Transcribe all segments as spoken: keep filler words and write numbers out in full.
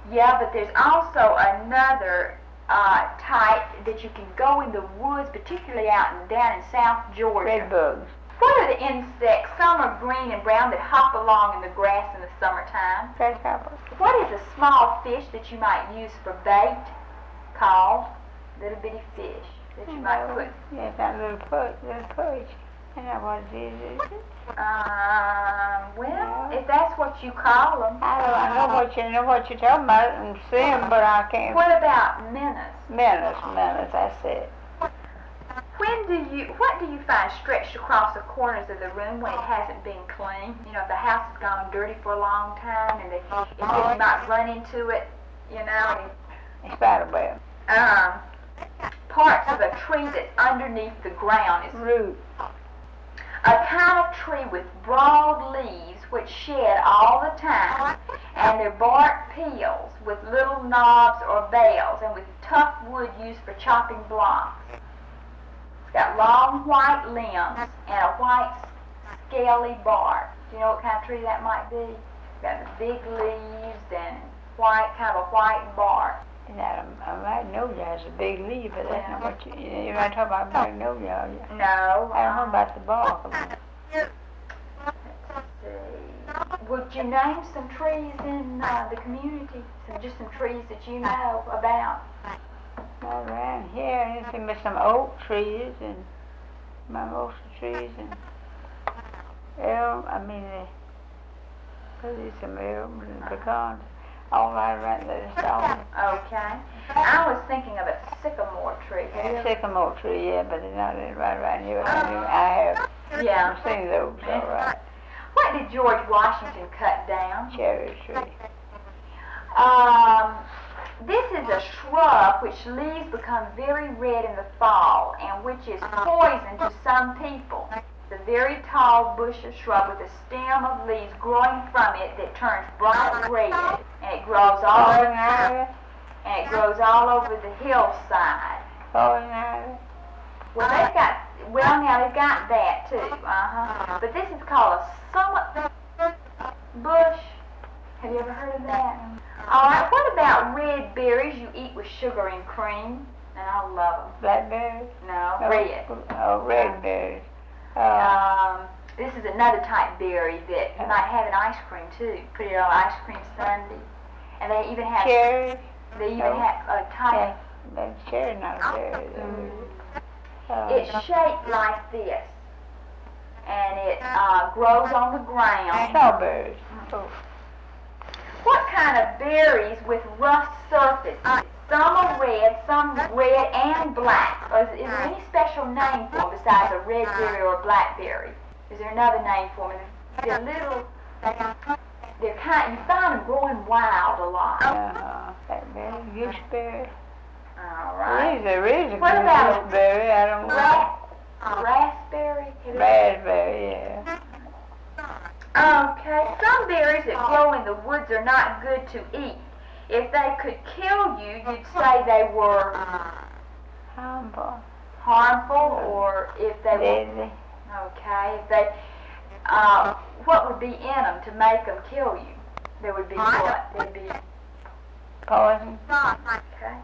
Yeah, but there's also another uh, type that you can go in the woods, particularly out in, down in South Georgia. Red bugs. What are the insects? Some are green and brown that hop along in the grass in the summertime. Grasshoppers. What is a small fish that you might use for bait called? Little bitty fish that you might put. Yes, that little perch, little perch. I know what it is, is it? Um, well, Yeah. if that's what you call them. I don't I know what you know what you're talking about and see 'em, but I can't. What about minnows? Menace, menace, that's it. When do you, what do you find stretched across the corners of the room when it hasn't been cleaned? You know, if the house has gone dirty for a long time and they, if you might run into it, you know. Spider web. Um, parts of a tree that's underneath the ground is Root. a kind of tree with broad leaves which shed all the time, and their bark peels with little knobs or bells, and with tough wood used for chopping blocks. It's got long white limbs and a white scaly bark. Do you know what kind of tree that might be? It's got the big leaves and white, kind of a white bark. Now, a magnolia has a big leaf, but that's not what you, you're not talking about magnolia, are you? No. I don't know about the bark of it. Let's see. Would you name some trees in uh, the community? Some, just some trees that you know about? Around here, anything but some oak trees and mimosa trees and elm, I mean, uh, there's some elm and pecans. All right around there, it's all. Okay. I was thinking of a sycamore tree. A sycamore tree, yeah, but they're not in right around here. I have Yeah. seen those, all right. What did George Washington cut down? Cherry tree. Um, this is a shrub which leaves become very red in the fall and which is poison to some people. It's a very tall bush of shrub with a stem of leaves growing from it that turns bright red, and it grows all over, Pollinaria. and it grows all over the hillside. Pollinaria. Well, they've got, well now they've got that too, uh-huh. But this is called a summit bush. Have you ever heard of that? All right, what about red berries you eat with sugar and cream? And I love them. Blackberries. No, Oh, red. Oh, red berries. Uh, Um, this is another type berry that you might have in ice cream too. Put it on ice cream sundae. And they even have, cherries. they even No. have a type. But cherry not a berry. Mm. Uh, It's shaped like this. And it uh, grows on the ground. strawberries. Oh. What kind of berries with rough surfaces? Some are red, some red and black. Or is, is there any special name for them besides a red berry or a blackberry? Is there another name for them? They're little, they're kind, you find them growing wild a lot. Uh, blackberry, gooseberry. All There right. is, there is a What about- gooseberry. I don't know. Ra- raspberry? Raspberry, yeah. Okay, some berries that grow in the woods are not good to eat. If they could kill you, you'd say they were Harmful. harmful, or if they were, Deadly. okay, if they, uh, what would be in them to make them kill you? There would be what? There'd be, Poison. okay.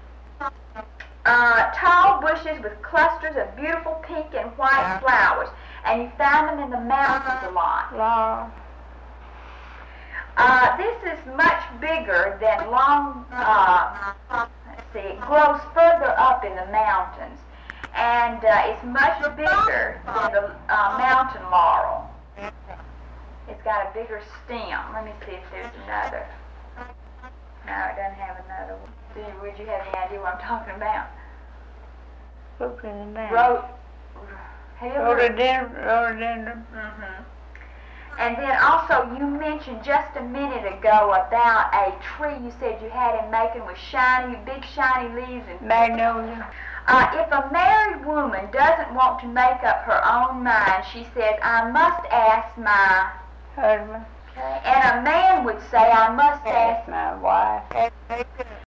Uh, tall bushes with clusters of beautiful pink and white flowers, and you find them in the mountains a lot. Laurel. Uh, this is much bigger than long, uh, let's see, it grows further up in the mountains, and uh, it's much bigger than the uh, mountain laurel. It's got a bigger stem. Let me see if there's another. No, it doesn't have another one. Do you, would you have any idea what I'm talking about? Look in the mountain. Ro- have you ever heard- Rhododendron. Rhododendron. Mhm. And then also you mentioned just a minute ago about a tree you said you had in Macon with shiny, big shiny leaves. And Magnolia. uh, if a married woman doesn't want to make up her own mind, she says, I must ask my, Husband. okay, and a man would say, I must ask My wife.